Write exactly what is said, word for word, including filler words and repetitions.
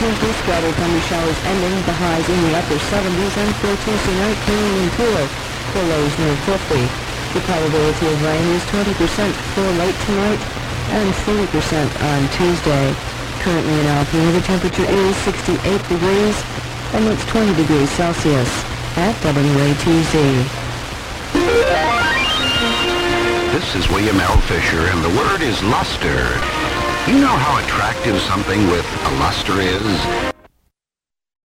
seventeenth, with scattered thunder showers ending, the highs in the upper seventies, and for Tuesday night, cooling and cooler, the lows near fifty. The probability of rain is twenty percent for late tonight and forty percent on Tuesday. Currently in Alpena, the temperature is sixty-eight degrees, and it's twenty degrees Celsius at W A T Z. This is William L. Fisher, and the word is luster. You know how attractive something with a luster is?